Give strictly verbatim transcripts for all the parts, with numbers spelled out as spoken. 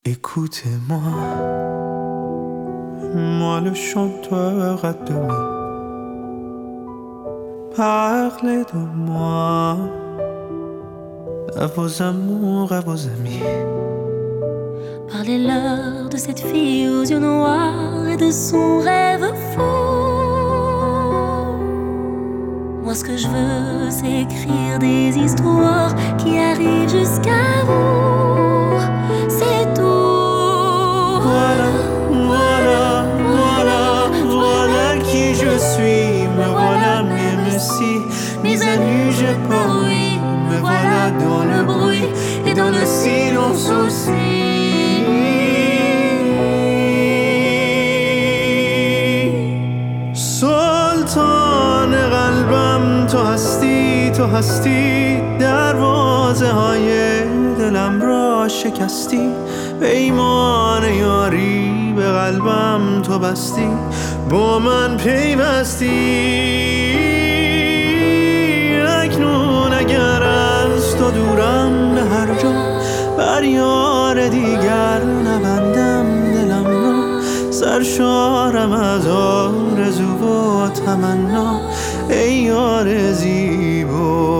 Écoutez-moi, moi le chanteur à demi. Parlez de moi à vos amours, à vos amis. Parlez-leur de cette fille aux yeux noirs et de son rêve fou. Moi ce que je veux c'est écrire des histoires qui arrivent jusqu'à vous. C'est tout. Voilà, voilà, voilà, voilà qui je suis. Me voilà même si mes amis je pars, oui. Me voilà dans le bruit et dans le silence aussi. سلطان قلبم تو هستی، تو هستی. دروازه های دلم را شکستی. پیمان یاری به قلبم تو بستی. با من پیوستی. اکنون اگر از تو دورم به هر جا، بر یار دیگر نبندم دلم را. سرشارم از آرزو و تمنا. ای یار زیبا،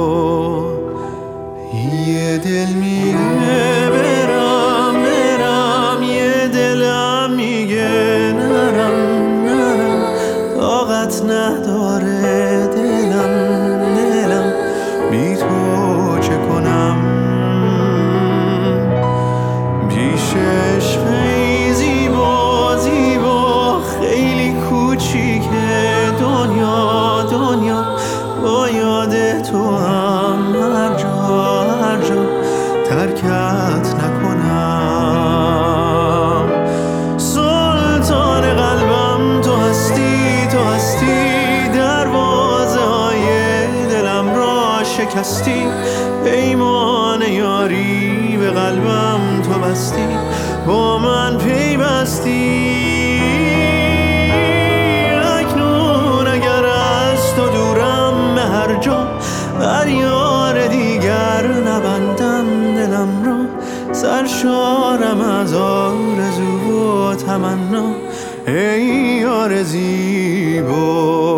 یه دل میگه برم برم، یه دلم میگه نرم نرم. طاقت نداره دلم دلم، بی تو چه کنم. پیش عشقی زیبا زیبا، خیلی کوچیکه دنیا دنیا. با یاد تو هم هر جا هر جا ترکت نکنم. سلطان قلبم تو هستی، تو هستی. دروازه های دلم را شکستی. پیمان یاری به قلبم تو بستی. با من پیوستی. اکنون اگر از تو دورم به هر جا، بر یار دیگر نبندم دلم را. سرشارم از آرزو و تمنا. ای یار زیبا.